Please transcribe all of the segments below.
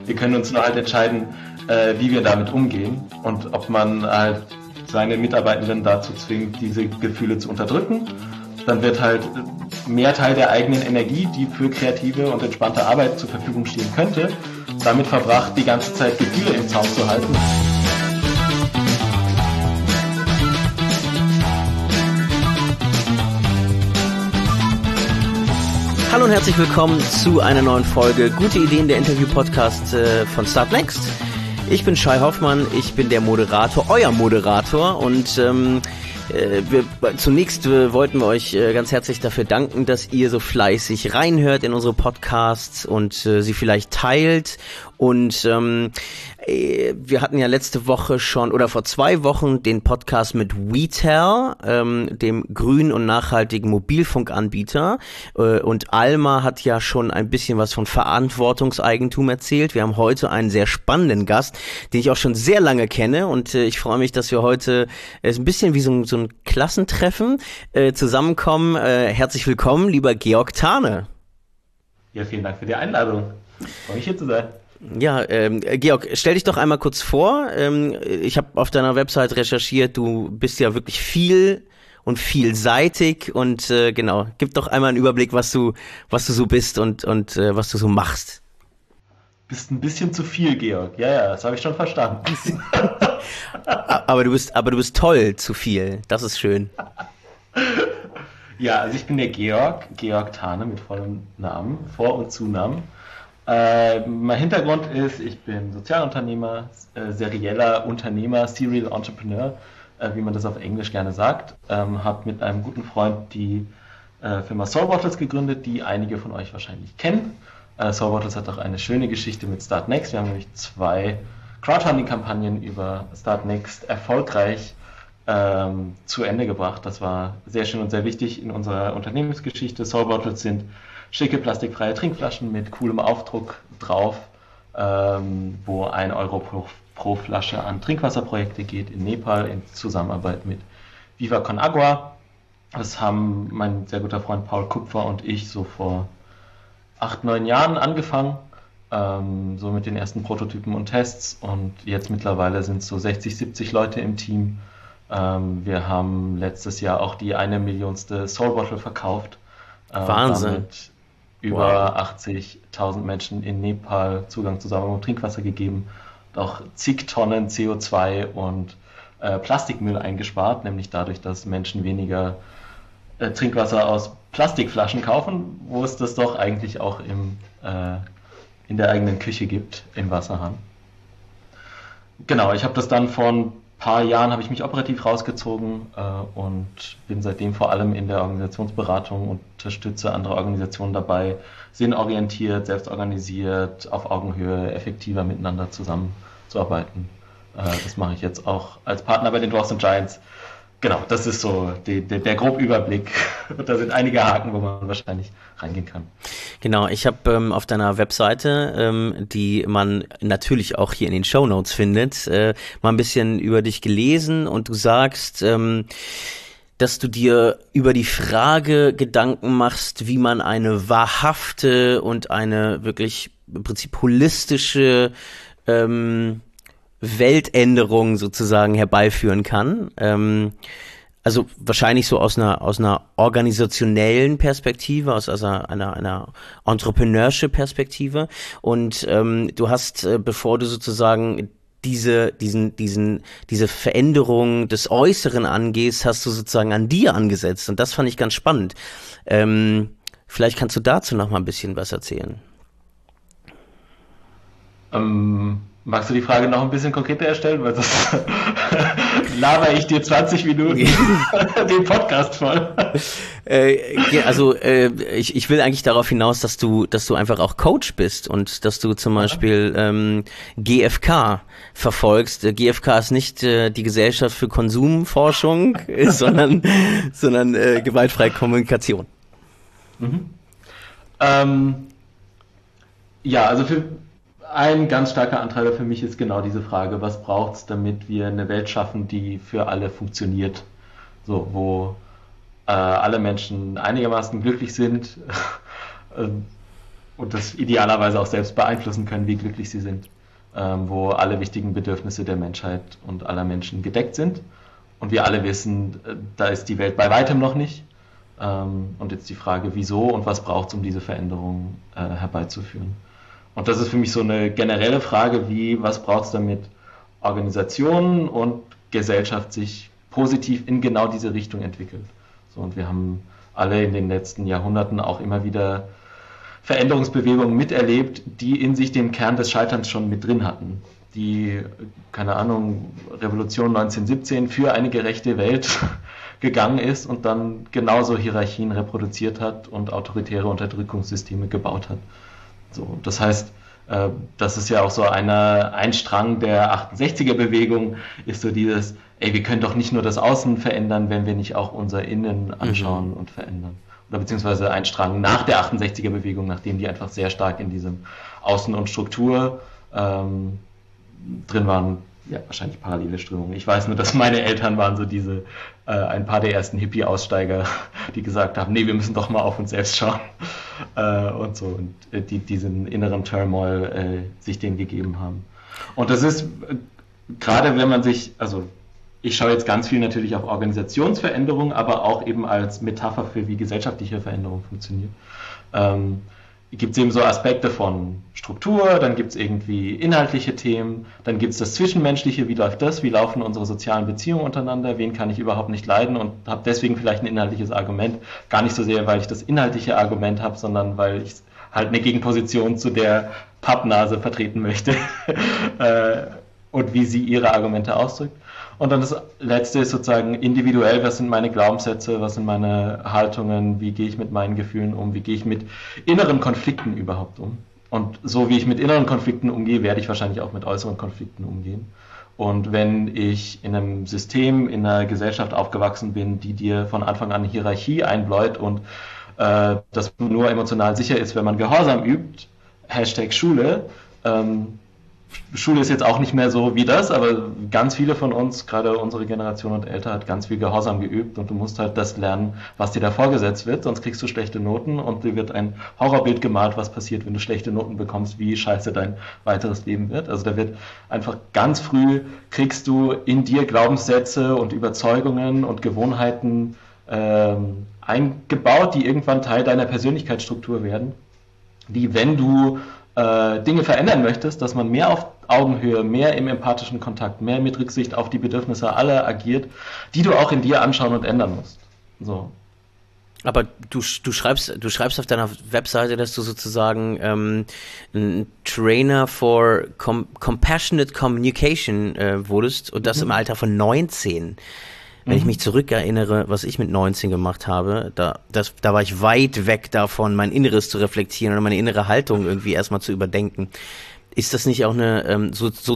Wir können uns nur halt entscheiden, wie wir damit umgehen und ob man halt seine Mitarbeitenden dazu zwingt, diese Gefühle zu unterdrücken. Dann wird halt mehr Teil der eigenen Energie, die für kreative und entspannte Arbeit zur Verfügung stehen könnte, damit verbracht, die ganze Zeit Gefühle im Zaum zu halten. Hallo und herzlich willkommen zu einer neuen Folge Gute Ideen, der Interview-Podcast von Start Next. Ich bin Shai Hoffmann, ich bin der Moderator, euer Moderator und zunächst wollten wir euch ganz herzlich dafür danken, dass ihr so fleißig reinhört in unsere Podcasts und sie vielleicht teilt. Und wir hatten ja letzte Woche schon oder vor 2 Wochen den Podcast mit WeTel, dem grünen und nachhaltigen Mobilfunkanbieter. Und Alma hat ja schon ein bisschen was von Verantwortungseigentum erzählt. Wir haben heute einen sehr spannenden Gast, den ich auch schon sehr lange kenne. Und ich freue mich, dass wir heute ist ein bisschen wie so ein Klassentreffen zusammenkommen. Herzlich willkommen, lieber Georg Thane. Ja, vielen Dank für die Einladung. Freue mich hier zu sein. Ja, Georg, stell dich doch einmal kurz vor. Ich habe auf deiner Website recherchiert, du bist ja wirklich viel und vielseitig und genau, gib doch einmal einen Überblick, was du so bist und was du so machst. Bist ein bisschen zu viel, Georg. Ja, das habe ich schon verstanden. aber du bist toll zu viel. Das ist schön. Ja, also ich bin der Georg Thane mit vollem Namen, Vor- und Zunamen. Mein Hintergrund ist, ich bin Sozialunternehmer, serieller Unternehmer, Serial Entrepreneur, wie man das auf Englisch gerne sagt. Habe mit einem guten Freund die Firma Soul Bottles gegründet, die einige von euch wahrscheinlich kennen. Soul Bottles hat auch eine schöne Geschichte mit Start Next. Wir haben nämlich 2 Crowdfunding-Kampagnen über Start Next erfolgreich zu Ende gebracht. Das war sehr schön und sehr wichtig in unserer Unternehmensgeschichte. Soul Bottles sind schicke plastikfreie Trinkflaschen mit coolem Aufdruck drauf, wo 1 Euro pro Flasche an Trinkwasserprojekte geht in Nepal in Zusammenarbeit mit Viva Con Agua. Das haben mein sehr guter Freund Paul Kupfer und ich so vor 8-9 Jahren angefangen, so mit den ersten Prototypen und Tests, und jetzt mittlerweile sind es so 60-70 Leute im Team. Wir haben letztes Jahr auch die 1 Millionste Soul Bottle verkauft. Wahnsinn. Damit über 80.000 Menschen in Nepal Zugang zu sauberem Trinkwasser gegeben und auch zig Tonnen CO2 und Plastikmüll eingespart, nämlich dadurch, dass Menschen weniger Trinkwasser aus Plastikflaschen kaufen, wo es das doch eigentlich auch in der eigenen Küche gibt, im Wasserhahn. Genau, ich habe das dann vor ein paar Jahren habe ich mich operativ rausgezogen und bin seitdem vor allem in der Organisationsberatung und unterstütze andere Organisationen dabei, sinnorientiert, selbstorganisiert, auf Augenhöhe, effektiver miteinander zusammenzuarbeiten. Das mache ich jetzt auch als Partner bei den Dwarfs and Giants. Genau, das ist so der grobe Überblick. Und da sind einige Haken, wo man wahrscheinlich reingehen kann. Genau, ich habe auf deiner Webseite, die man natürlich auch hier in den Shownotes findet, mal ein bisschen über dich gelesen, und du sagst, dass du dir über die Frage Gedanken machst, wie man eine wahrhafte und eine wirklich im Prinzip holistische Weltänderung sozusagen herbeiführen kann. Also wahrscheinlich so aus einer organisationellen Perspektive, aus einer Entrepreneurship-Perspektive. Und du hast, bevor du sozusagen diese Veränderung des Äußeren angehst, hast du sozusagen an dir angesetzt. Und das fand ich ganz spannend. Vielleicht kannst du dazu noch mal ein bisschen was erzählen. Magst du die Frage noch ein bisschen konkreter erstellen? Weil das laber ich dir 20 Minuten den Podcast voll. Ich will eigentlich darauf hinaus, dass du einfach auch Coach bist und dass du zum Beispiel GfK verfolgst. GfK ist nicht die Gesellschaft für Konsumforschung, sondern gewaltfreie Kommunikation. Ja, also ein ganz starker Antreiber für mich ist genau diese Frage, was braucht es, damit wir eine Welt schaffen, die für alle funktioniert, so wo alle Menschen einigermaßen glücklich sind und das idealerweise auch selbst beeinflussen können, wie glücklich sie sind, wo alle wichtigen Bedürfnisse der Menschheit und aller Menschen gedeckt sind. Und wir alle wissen, da ist die Welt bei weitem noch nicht. Und jetzt die Frage, wieso und was braucht es, um diese Veränderung herbeizuführen. Und das ist für mich so eine generelle Frage, was braucht es, damit Organisationen und Gesellschaft sich positiv in genau diese Richtung entwickelt. So, und wir haben alle in den letzten Jahrhunderten auch immer wieder Veränderungsbewegungen miterlebt, die in sich den Kern des Scheiterns schon mit drin hatten. Die, keine Ahnung, Revolution 1917 für eine gerechte Welt gegangen ist und dann genauso Hierarchien reproduziert hat und autoritäre Unterdrückungssysteme gebaut hat. So, das heißt, das ist ja auch so ein Strang der 68er-Bewegung, ist so dieses, wir können doch nicht nur das Außen verändern, wenn wir nicht auch unser Innen anschauen und verändern. Oder beziehungsweise ein Strang nach der 68er-Bewegung, nachdem die einfach sehr stark in diesem Außen und Struktur drin waren, ja, wahrscheinlich parallele Strömungen. Ich weiß nur, dass meine Eltern waren so ein paar der ersten Hippie-Aussteiger, die gesagt haben, nee, wir müssen doch mal auf uns selbst schauen und so, und die diesen inneren Turmoil sich denen gegeben haben. Und das ist, gerade wenn man sich, also ich schaue jetzt ganz viel natürlich auf Organisationsveränderung, aber auch eben als Metapher für, wie gesellschaftliche Veränderung funktioniert. Gibt es eben so Aspekte von Struktur, dann gibt es irgendwie inhaltliche Themen, dann gibt es das Zwischenmenschliche, wie läuft das, wie laufen unsere sozialen Beziehungen untereinander, wen kann ich überhaupt nicht leiden, und habe deswegen vielleicht ein inhaltliches Argument, gar nicht so sehr, weil ich das inhaltliche Argument habe, sondern weil ich halt eine Gegenposition zu der Pappnase vertreten möchte und wie sie ihre Argumente ausdrückt. Und dann das Letzte ist sozusagen individuell, was sind meine Glaubenssätze, was sind meine Haltungen, wie gehe ich mit meinen Gefühlen um, wie gehe ich mit inneren Konflikten überhaupt um. Und so wie ich mit inneren Konflikten umgehe, werde ich wahrscheinlich auch mit äußeren Konflikten umgehen. Und wenn ich in einem System, in einer Gesellschaft aufgewachsen bin, die dir von Anfang an Hierarchie einbläut und dass man nur emotional sicher ist, wenn man Gehorsam übt, #Schule, Schule ist jetzt auch nicht mehr so wie das, aber ganz viele von uns, gerade unsere Generation und älter, hat ganz viel Gehorsam geübt, und du musst halt das lernen, was dir da vorgesetzt wird, sonst kriegst du schlechte Noten und dir wird ein Horrorbild gemalt, was passiert, wenn du schlechte Noten bekommst, wie scheiße dein weiteres Leben wird. Also da wird einfach ganz früh, kriegst du in dir Glaubenssätze und Überzeugungen und Gewohnheiten eingebaut, die irgendwann Teil deiner Persönlichkeitsstruktur werden, die, wenn du Dinge verändern möchtest, dass man mehr auf Augenhöhe, mehr im empathischen Kontakt, mehr mit Rücksicht auf die Bedürfnisse aller agiert, die du auch in dir anschauen und ändern musst. So. Aber du schreibst auf deiner Webseite, dass du sozusagen ein Trainer for Compassionate Communication wurdest, und das im Alter von 19. Wenn ich mich zurückerinnere, was ich mit 19 gemacht habe, da war ich weit weg davon, mein Inneres zu reflektieren oder meine innere Haltung irgendwie erstmal zu überdenken. Ist das nicht auch eine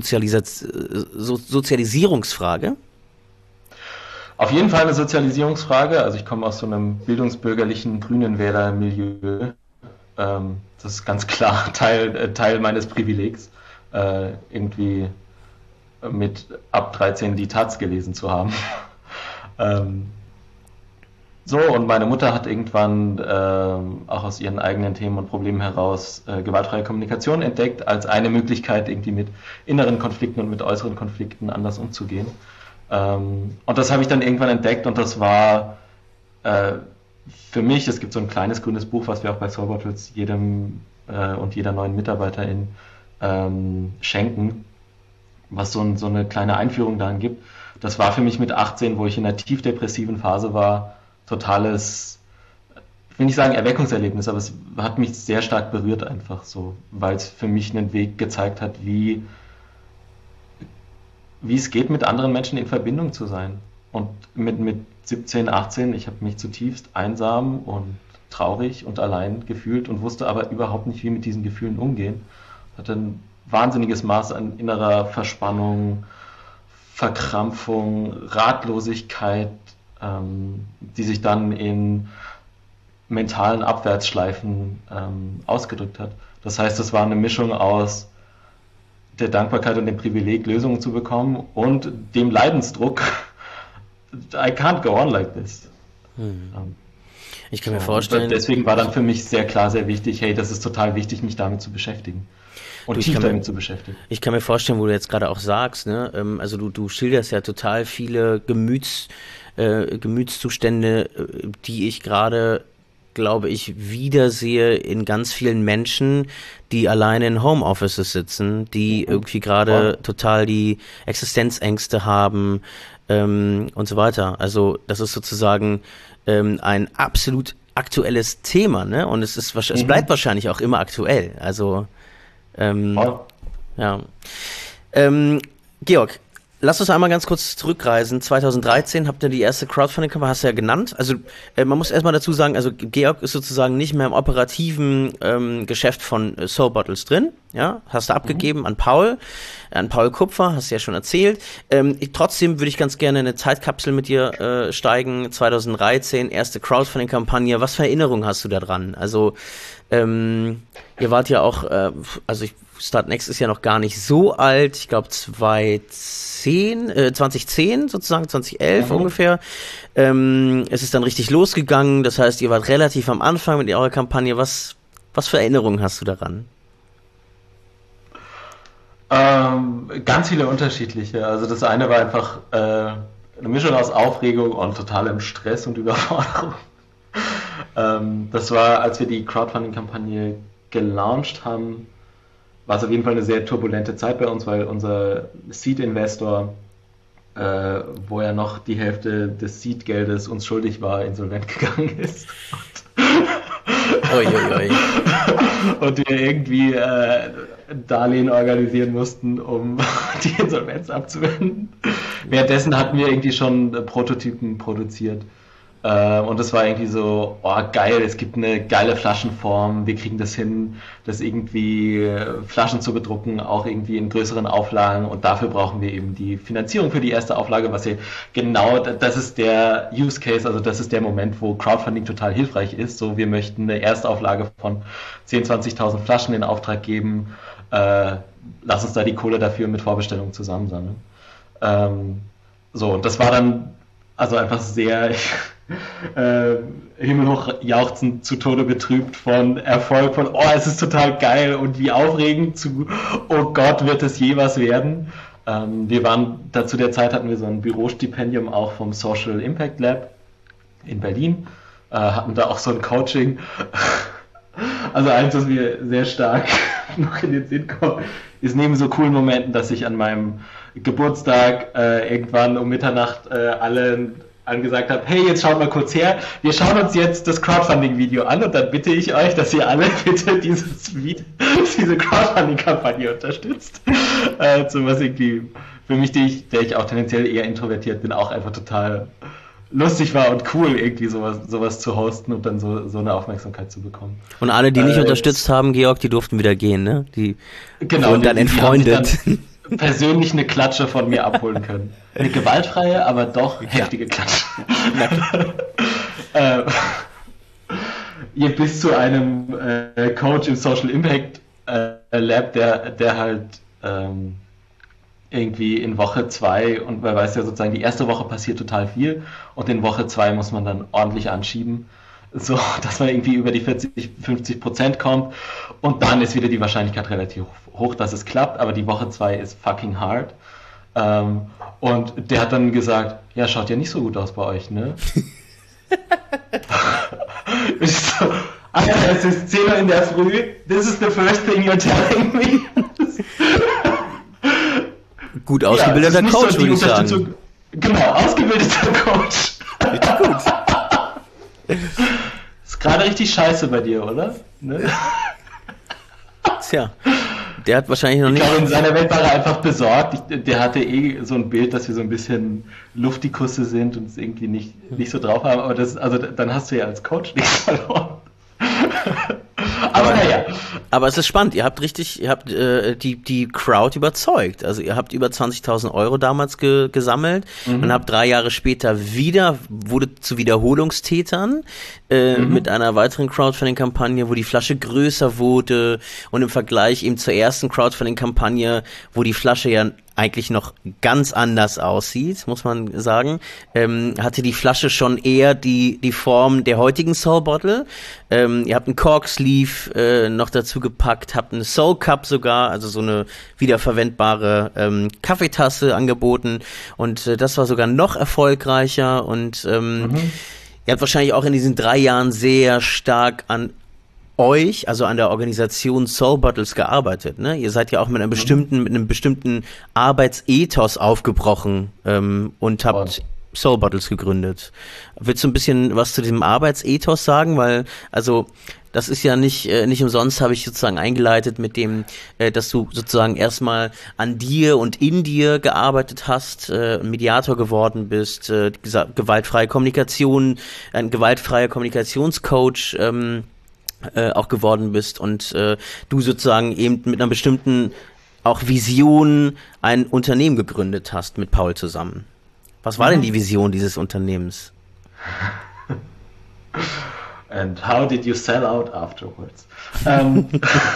Sozialisierungsfrage? Auf jeden Fall eine Sozialisierungsfrage. Also ich komme aus so einem bildungsbürgerlichen grünen Wähler-Milieu. Das ist ganz klar Teil meines Privilegs, irgendwie mit ab 13 die Taz gelesen zu haben. So, und meine Mutter hat irgendwann auch aus ihren eigenen Themen und Problemen heraus gewaltfreie Kommunikation entdeckt als eine Möglichkeit, irgendwie mit inneren Konflikten und mit äußeren Konflikten anders umzugehen. Und das habe ich dann irgendwann entdeckt, und das war für mich, es gibt so ein kleines grünes Buch, was wir auch bei Soul Bottles jedem und jeder neuen Mitarbeiterin schenken, was so eine kleine Einführung darin gibt. Das war für mich mit 18, wo ich in einer tief depressiven Phase war, totales, ich will nicht sagen Erweckungserlebnis, aber es hat mich sehr stark berührt einfach so, weil es für mich einen Weg gezeigt hat, wie es geht, mit anderen Menschen in Verbindung zu sein. Und mit 17, 18, ich habe mich zutiefst einsam und traurig und allein gefühlt und wusste aber überhaupt nicht, wie mit diesen Gefühlen umgehen. Hatte ein wahnsinniges Maß an innerer Verspannung, Verkrampfung, Ratlosigkeit, die sich dann in mentalen Abwärtsschleifen ausgedrückt hat. Das heißt, es war eine Mischung aus der Dankbarkeit und dem Privileg, Lösungen zu bekommen, und dem Leidensdruck, I can't go on like this. Ich kann mir So, vorstellen. und deswegen war dann für mich sehr klar, sehr wichtig, hey, das ist total wichtig, mich damit zu beschäftigen Du, und tief damit zu beschäftigen. ich kann mir vorstellen, wo du jetzt gerade auch sagst, ne? Also du schilderst ja total viele Gemütszustände, die ich gerade, glaube ich, wiedersehe in ganz vielen Menschen, die alleine in Homeoffices sitzen, die irgendwie gerade Voll. total die Existenzängste haben, und so weiter. Also das ist sozusagen ein absolut aktuelles Thema, ne? Und es bleibt Mhm. wahrscheinlich auch immer aktuell. Also ähm, Voll. ja. Ähm, Georg, lass uns einmal ganz kurz zurückreisen. 2013 habt ihr die erste Crowdfunding-Kampagne, hast du ja genannt. Also man muss erstmal dazu sagen, also Georg ist sozusagen nicht mehr im operativen Geschäft von Soul Bottles drin. Ja, hast du Mhm. abgegeben an Paul Kupfer, hast du ja schon erzählt. Trotzdem würde ich ganz gerne in eine Zeitkapsel mit dir steigen. 2013, erste Crowdfunding-Kampagne. Was für Erinnerungen hast du da dran? Also ihr wart ja auch, Startnext ist ja noch gar nicht so alt, ich glaube 2010 sozusagen, 2011 Mhm. ungefähr. Es ist dann richtig losgegangen, das heißt, ihr wart relativ am Anfang mit eurer Kampagne. Was für Erinnerungen hast du daran? Ganz viele unterschiedliche. Also das eine war einfach eine Mischung aus Aufregung und totalem Stress und Überforderung. Das war, als wir die Crowdfunding-Kampagne gelauncht haben, war es auf jeden Fall eine sehr turbulente Zeit bei uns, weil unser Seed-Investor, wo er noch die Hälfte des Seed-Geldes uns schuldig war, insolvent gegangen ist. Oi, oi, oi. Und wir irgendwie Darlehen organisieren mussten, um die Insolvenz abzuwenden. Währenddessen hatten wir irgendwie schon Prototypen produziert. Und es war irgendwie so, oh geil, es gibt eine geile Flaschenform, wir kriegen das hin, das irgendwie Flaschen zu bedrucken, auch irgendwie in größeren Auflagen, und dafür brauchen wir eben die Finanzierung für die erste Auflage, was hier genau, das ist der Use Case, also das ist der Moment, wo Crowdfunding total hilfreich ist. So, wir möchten eine Erstauflage von 10.000, 20.000 Flaschen in Auftrag geben, lass uns da die Kohle dafür mit Vorbestellungen zusammensammeln. So, und das war dann also einfach sehr himmelhoch jauchzend, zu Tode betrübt von Erfolg, von oh, es ist total geil und wie aufregend, zu oh Gott, wird es je was werden. Wir waren, da zu der Zeit hatten wir so ein Bürostipendium auch vom Social Impact Lab in Berlin, hatten da auch so ein Coaching. Also eins, was mir sehr stark noch in den Sinn kommt, ist neben so coolen Momenten, dass ich an meinem Geburtstag irgendwann um Mitternacht allen angesagt habe, hey, jetzt schaut mal kurz her, wir schauen uns jetzt das Crowdfunding-Video an, und dann bitte ich euch, dass ihr alle bitte diese Crowdfunding-Kampagne unterstützt. So was irgendwie für mich, der ich auch tendenziell eher introvertiert bin, auch einfach total lustig war und cool, irgendwie sowas zu hosten und dann so eine Aufmerksamkeit zu bekommen. Und alle, die nicht unterstützt haben, Georg, die durften wieder gehen, ne? Die Genau, wurden dann die haben sich entfreundet. dann persönlich eine Klatsche von mir abholen können. Eine gewaltfreie, aber doch heftige Klatsche. äh, Ihr bis zu einem Coach im Social Impact Lab, der halt irgendwie in Woche 2, und man weiß ja sozusagen, die erste Woche passiert total viel und in Woche 2 muss man dann ordentlich anschieben, so dass man irgendwie über die 40-50% kommt, und dann ist wieder die Wahrscheinlichkeit relativ hoch, dass es klappt, aber die Woche 2 ist fucking hard. Und der hat dann gesagt, ja, schaut ja nicht so gut aus bei euch, ne? Ich so, Alter, es ist 10 Uhr in der Früh, this is the first thing you're telling me. Gut Ja, es ausgebildeter ist nicht Coach, so die würde ich sagen. Unterstützung. Genau, ausgebildeter Coach. Richtig gut. Ist gerade richtig scheiße bei dir, oder? Ne? Tja, der hat wahrscheinlich noch Ich nicht. glaube, in seiner Welt war er einfach besorgt. Der hatte so ein Bild, dass wir so ein bisschen Luftikusse sind und es irgendwie nicht so drauf haben. Aber also dann hast du ja als Coach nichts verloren. Aber aber es ist spannend. Ihr habt die Crowd überzeugt. Also ihr habt über 20.000 Euro damals gesammelt und habt 3 Jahre später wurde zu Wiederholungstätern mit einer weiteren Crowdfunding-Kampagne, wo die Flasche größer wurde und im Vergleich eben zur ersten Crowdfunding-Kampagne, wo die Flasche ja eigentlich noch ganz anders aussieht, muss man sagen, hatte die Flasche schon eher die Form der heutigen Soul Bottle. Ihr habt einen Cork Sleeve noch dazu gepackt, habt eine Soul Cup sogar, also so eine wiederverwendbare Kaffeetasse angeboten und das war sogar noch erfolgreicher und ihr habt wahrscheinlich auch in diesen 3 Jahren sehr stark an euch, also an der Organisation Soul Bottles gearbeitet, ne? Ihr seid ja auch mit einem bestimmten Arbeitsethos aufgebrochen und habt Soul Bottles gegründet. Willst du ein bisschen was zu diesem Arbeitsethos sagen? Weil, also, das ist ja nicht umsonst, habe ich sozusagen eingeleitet mit dem, dass du sozusagen erstmal an dir und in dir gearbeitet hast, Mediator geworden bist, gewaltfreie Kommunikation, ein gewaltfreier Kommunikationscoach, auch geworden bist und du sozusagen eben mit einer bestimmten auch Vision ein Unternehmen gegründet hast mit Paul zusammen. Was war denn die Vision dieses Unternehmens? And how did you sell out afterwards? Nein,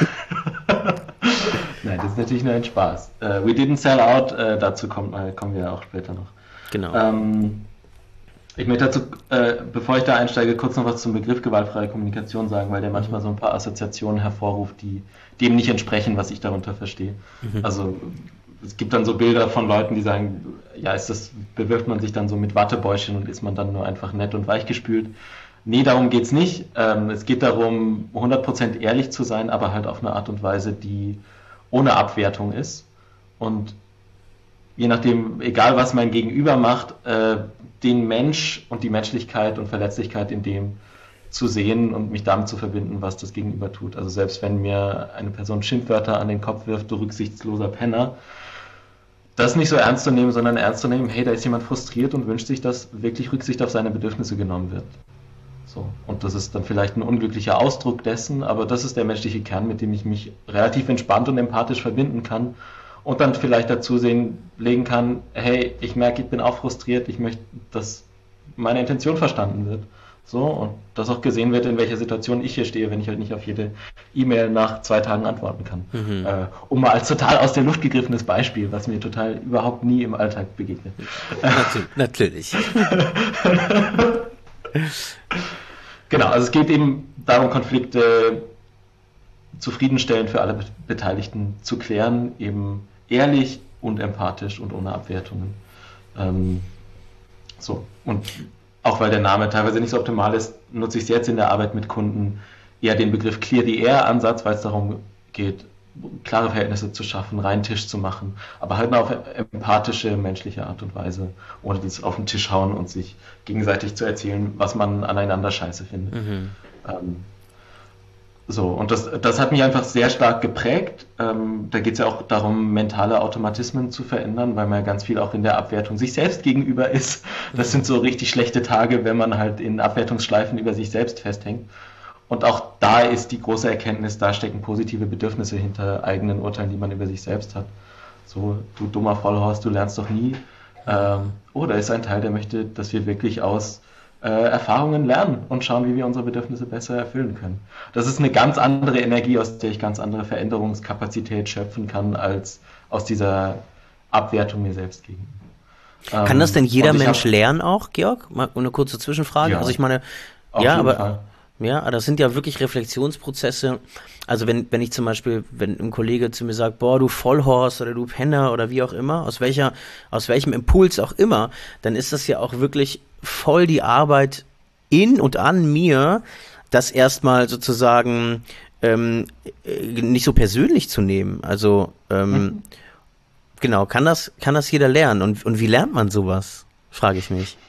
das ist natürlich nur ein Spaß. We didn't sell out, dazu kommen wir auch später noch. Genau. Ich möchte dazu, bevor ich da einsteige, kurz noch was zum Begriff gewaltfreie Kommunikation sagen, weil der manchmal so ein paar Assoziationen hervorruft, die dem nicht entsprechen, was ich darunter verstehe. Also es gibt dann so Bilder von Leuten, die sagen, ja, bewirft man sich dann so mit Wattebäuschen und ist man dann nur einfach nett und weichgespült. Nee, darum geht's nicht. Es geht darum, 100% ehrlich zu sein, aber halt auf eine Art und Weise, die ohne Abwertung ist. Und je nachdem, egal was mein Gegenüber macht, den Mensch und die Menschlichkeit und Verletzlichkeit in dem zu sehen und mich damit zu verbinden, was das Gegenüber tut. Also selbst wenn mir eine Person Schimpfwörter an den Kopf wirft, du rücksichtsloser Penner, das nicht so ernst zu nehmen, sondern ernst zu nehmen, hey, da ist jemand frustriert und wünscht sich, dass wirklich Rücksicht auf seine Bedürfnisse genommen wird. So. Und das ist dann vielleicht ein unglücklicher Ausdruck dessen, aber das ist der menschliche Kern, mit dem ich mich relativ entspannt und empathisch verbinden kann. Und dann vielleicht dazu legen kann, hey, ich merke, ich bin auch frustriert, ich möchte, dass meine Intention verstanden wird. So, und dass auch gesehen wird, in welcher Situation ich hier stehe, wenn ich halt nicht auf jede E-Mail nach 2 Tagen antworten kann. Um mal als total aus der Luft gegriffenes Beispiel, was mir total überhaupt nie im Alltag begegnet. Natürlich. Genau, also es geht eben darum, Konflikte zufriedenstellend für alle Beteiligten zu klären, eben ehrlich und empathisch und ohne Abwertungen. So, und auch weil der Name teilweise nicht so optimal ist, nutze ich es jetzt in der Arbeit mit Kunden eher den Begriff Clear the Air-Ansatz, weil es darum geht, klare Verhältnisse zu schaffen, reinen Tisch zu machen, aber halt auf empathische, menschliche Art und Weise, ohne das auf den Tisch hauen und sich gegenseitig zu erzählen, was man aneinander scheiße findet. So, und das hat mich einfach sehr stark geprägt. Da geht es ja auch darum, mentale Automatismen zu verändern, weil man ja ganz viel auch in der Abwertung sich selbst gegenüber ist. Das sind so richtig schlechte Tage, wenn man halt in Abwertungsschleifen über sich selbst festhängt. Und auch da ist die große Erkenntnis, da stecken positive Bedürfnisse hinter eigenen Urteilen, die man über sich selbst hat. So, du dummer Vollhorst, du lernst doch nie. Da ist ein Teil, der möchte, dass wir wirklich aus Erfahrungen lernen und schauen, wie wir unsere Bedürfnisse besser erfüllen können. Das ist eine ganz andere Energie, aus der ich ganz andere Veränderungskapazität schöpfen kann, als aus dieser Abwertung mir selbst gegenüber. Kann das denn jeder Mensch lernen auch, Georg? Mal eine kurze Zwischenfrage. Ja, also ich meine, das sind ja wirklich Reflexionsprozesse. Also wenn ich zum Beispiel, wenn ein Kollege zu mir sagt, boah, du Vollhorst oder du Penner oder wie auch immer, aus welchem Impuls auch immer, dann ist das ja auch wirklich voll die Arbeit in und an mir, das erstmal sozusagen nicht so persönlich zu nehmen. Also genau, kann das jeder lernen? Und wie lernt man sowas? Frage ich mich.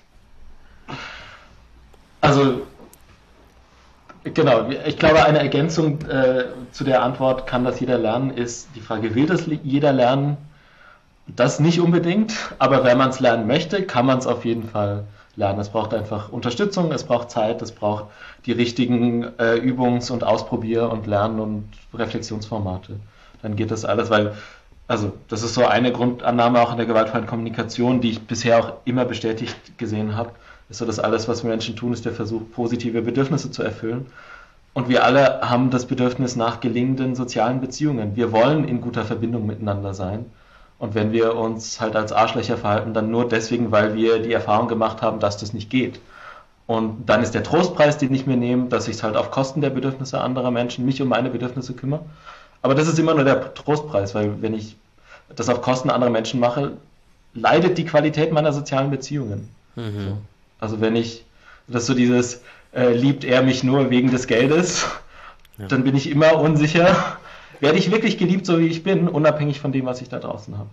Also genau, ich glaube, eine Ergänzung zu der Antwort, kann das jeder lernen, ist die Frage, will das jeder lernen? Das nicht unbedingt, aber wenn man es lernen möchte, kann man es auf jeden Fall lernen. Es braucht einfach Unterstützung, es braucht Zeit, es braucht die richtigen Übungs- und Ausprobier- und Lern- und Reflexionsformate. Dann geht das alles, weil, also das ist so eine Grundannahme auch in der gewaltfreien Kommunikation, die ich bisher auch immer bestätigt gesehen habe, ist so, dass alles, was wir Menschen tun, ist der Versuch, positive Bedürfnisse zu erfüllen. Und wir alle haben das Bedürfnis nach gelingenden sozialen Beziehungen. Wir wollen in guter Verbindung miteinander sein. Und wenn wir uns halt als Arschlöcher verhalten, dann nur deswegen, weil wir die Erfahrung gemacht haben, dass das nicht geht. Und dann ist der Trostpreis, den ich mir nehme, dass ich es halt auf Kosten der Bedürfnisse anderer Menschen mich um meine Bedürfnisse kümmere. Aber das ist immer nur der Trostpreis, weil wenn ich das auf Kosten anderer Menschen mache, leidet die Qualität meiner sozialen Beziehungen. So. Also wenn ich, das ist so dieses, liebt er mich nur wegen des Geldes, dann bin ich immer unsicher, werde ich wirklich geliebt, so wie ich bin, unabhängig von dem, was ich da draußen habe.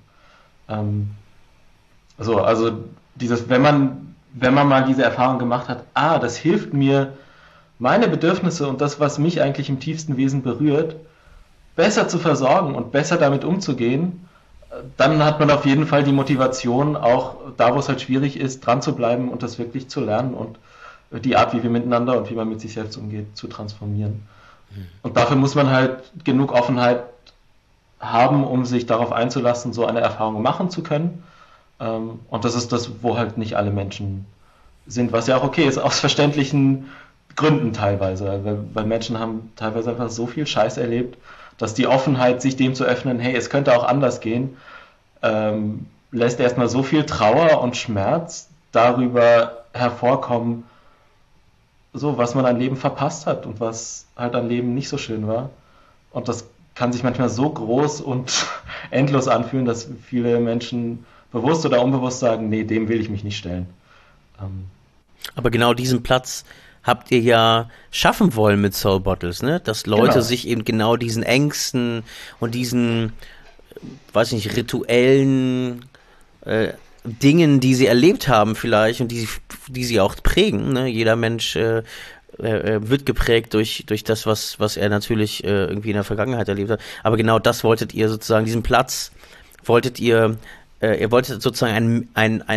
Also dieses, wenn man mal diese Erfahrung gemacht hat, das hilft mir, meine Bedürfnisse und das, was mich eigentlich im tiefsten Wesen berührt, besser zu versorgen und besser damit umzugehen, dann hat man auf jeden Fall die Motivation, auch da, wo es halt schwierig ist, dran zu bleiben und das wirklich zu lernen und die Art, wie wir miteinander und wie man mit sich selbst umgeht, zu transformieren. Und dafür muss man halt genug Offenheit haben, um sich darauf einzulassen, so eine Erfahrung machen zu können. Und das ist das, wo halt nicht alle Menschen sind, was ja auch okay ist, aus verständlichen Gründen teilweise, weil Menschen haben teilweise einfach so viel Scheiß erlebt, dass die Offenheit, sich dem zu öffnen, hey, es könnte auch anders gehen, lässt erstmal so viel Trauer und Schmerz darüber hervorkommen, so was man an Leben verpasst hat und was halt an Leben nicht so schön war. Und das kann sich manchmal so groß und endlos anfühlen, dass viele Menschen bewusst oder unbewusst sagen, nee, dem will ich mich nicht stellen. Aber genau diesen Platz habt ihr ja schaffen wollen mit Soul Bottles, ne? Dass Leute sich eben genau diesen Ängsten und diesen, weiß nicht, rituellen Dingen, die sie erlebt haben vielleicht und die sie auch prägen, ne? Jeder Mensch wird geprägt durch das, was er natürlich irgendwie in der Vergangenheit erlebt hat. Aber genau das wolltet ihr sozusagen, diesen Platz wolltet ihr wolltet sozusagen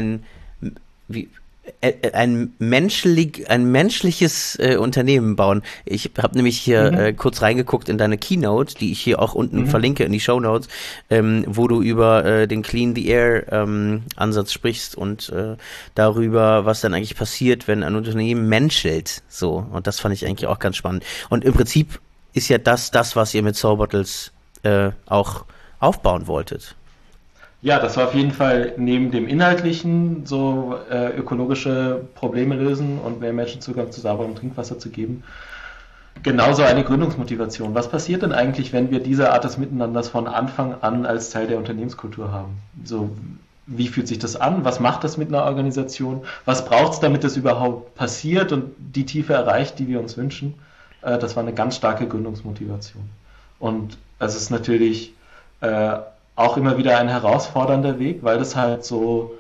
ein menschliches Unternehmen bauen. Ich habe nämlich hier kurz reingeguckt in deine Keynote, die ich hier auch unten verlinke in die Shownotes, wo du über den Clean the Air Ansatz sprichst und darüber, was dann eigentlich passiert, wenn ein Unternehmen menschelt. So, und das fand ich eigentlich auch ganz spannend. Und im Prinzip ist ja das, was ihr mit Soul Bottles auch aufbauen wolltet. Ja, das war auf jeden Fall neben dem Inhaltlichen, so ökologische Probleme lösen und mehr Menschen Zugang zu sauberem Trinkwasser zu geben, genauso eine Gründungsmotivation. Was passiert denn eigentlich, wenn wir diese Art des Miteinanders von Anfang an als Teil der Unternehmenskultur haben? So, wie fühlt sich das an? Was macht das mit einer Organisation? Was braucht es, damit das überhaupt passiert und die Tiefe erreicht, die wir uns wünschen? Das war eine ganz starke Gründungsmotivation. Und es ist natürlich auch immer wieder ein herausfordernder Weg, weil das halt so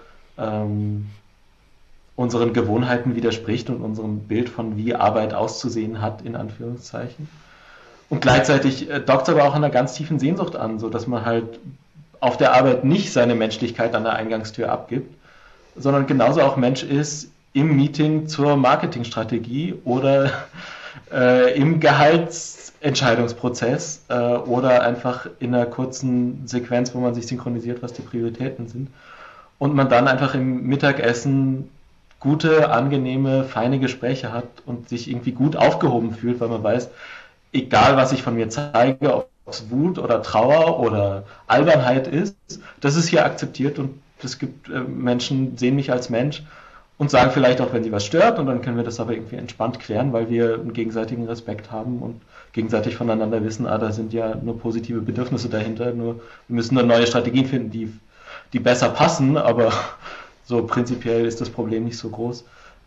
unseren Gewohnheiten widerspricht und unserem Bild von wie Arbeit auszusehen hat, in Anführungszeichen. Und gleichzeitig dockt es aber auch an einer ganz tiefen Sehnsucht an, so dass man halt auf der Arbeit nicht seine Menschlichkeit an der Eingangstür abgibt, sondern genauso auch Mensch ist im Meeting zur Marketingstrategie oder im Gehaltsentscheidungsprozess oder einfach in einer kurzen Sequenz, wo man sich synchronisiert, was die Prioritäten sind. Und man dann einfach im Mittagessen gute, angenehme, feine Gespräche hat und sich irgendwie gut aufgehoben fühlt, weil man weiß, egal was ich von mir zeige, ob es Wut oder Trauer oder Albernheit ist, das ist hier akzeptiert und es gibt Menschen, sehen mich als Mensch und sagen vielleicht auch, wenn sie was stört, und dann können wir das aber irgendwie entspannt klären, weil wir einen gegenseitigen Respekt haben und gegenseitig voneinander wissen, da sind ja nur positive Bedürfnisse dahinter, nur wir müssen dann neue Strategien finden, die besser passen, aber so prinzipiell ist das Problem nicht so groß.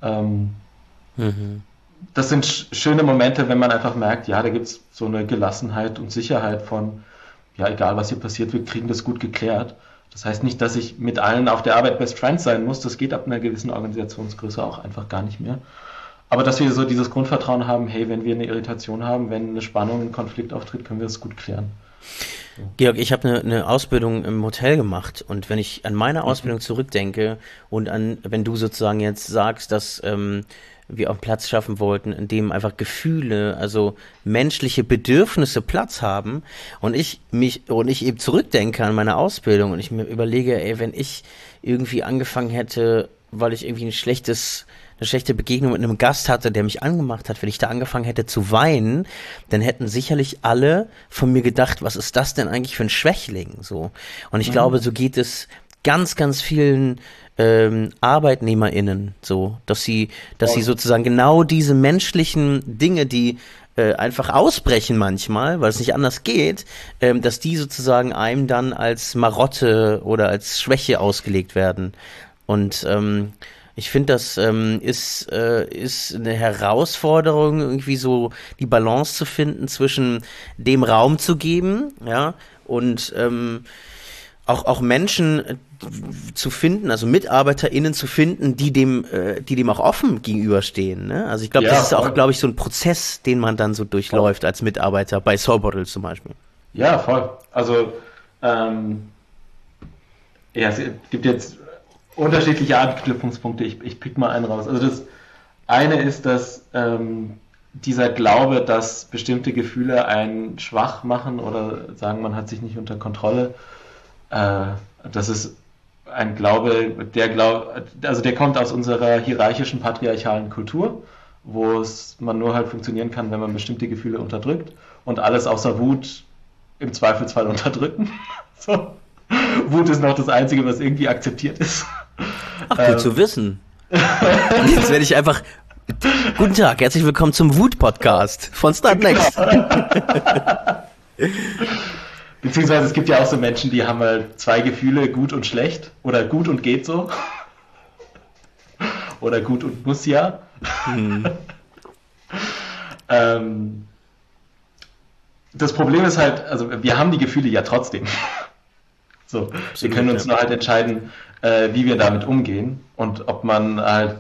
Das sind schöne Momente, wenn man einfach merkt, ja, da gibt es so eine Gelassenheit und Sicherheit von, ja, egal was hier passiert, wir kriegen das gut geklärt. Das heißt nicht, dass ich mit allen auf der Arbeit Best Friends sein muss, das geht ab einer gewissen Organisationsgröße auch einfach gar nicht mehr. Aber dass wir so dieses Grundvertrauen haben, hey, wenn wir eine Irritation haben, wenn eine Spannung, ein Konflikt auftritt, können wir das gut klären. Georg, ich habe eine Ausbildung im Hotel gemacht und wenn ich an meine Ausbildung zurückdenke und wenn du sozusagen jetzt sagst, dass wir auch einen Platz schaffen wollten, in dem einfach Gefühle, also menschliche Bedürfnisse Platz haben und ich eben zurückdenke an meine Ausbildung und ich mir überlege, ey, wenn ich irgendwie angefangen hätte, weil ich irgendwie eine schlechte Begegnung mit einem Gast hatte, der mich angemacht hat, wenn ich da angefangen hätte zu weinen, dann hätten sicherlich alle von mir gedacht, was ist das denn eigentlich für ein Schwächling, so. Und ich glaube, so geht es ganz, ganz vielen ArbeitnehmerInnen so, dass sie sozusagen genau diese menschlichen Dinge, die einfach ausbrechen manchmal, weil es nicht anders geht, dass die sozusagen einem dann als Marotte oder als Schwäche ausgelegt werden. Und ich finde, das ist eine Herausforderung, irgendwie so die Balance zu finden zwischen dem Raum zu geben, ja, und auch Menschen zu finden, also MitarbeiterInnen zu finden, die dem auch offen gegenüberstehen. Ne? Also ich glaube, das ist auch, glaube ich, so ein Prozess, den man dann so durchläuft als Mitarbeiter bei Soulbottle zum Beispiel. Ja, voll. Also es gibt jetzt unterschiedliche Anknüpfungspunkte. Ich pick mal einen raus. Also das eine ist, dass dieser Glaube, dass bestimmte Gefühle einen schwach machen oder sagen, man hat sich nicht unter Kontrolle, das ist ein Glaube, der kommt aus unserer hierarchischen, patriarchalen Kultur, wo man nur halt funktionieren kann, wenn man bestimmte Gefühle unterdrückt und alles außer Wut im Zweifelsfall unterdrücken. So. Wut ist noch das Einzige, was irgendwie akzeptiert ist. Ach, gut zu wissen. Jetzt werde ich einfach... Guten Tag, herzlich willkommen zum Wut-Podcast von Startnext. Beziehungsweise es gibt ja auch so Menschen, die haben halt zwei Gefühle, gut und schlecht oder gut und geht so. Oder gut und muss ja. Das Problem ist halt, also wir haben die Gefühle ja trotzdem. So, wir können uns nur halt entscheiden, wie wir damit umgehen und ob man halt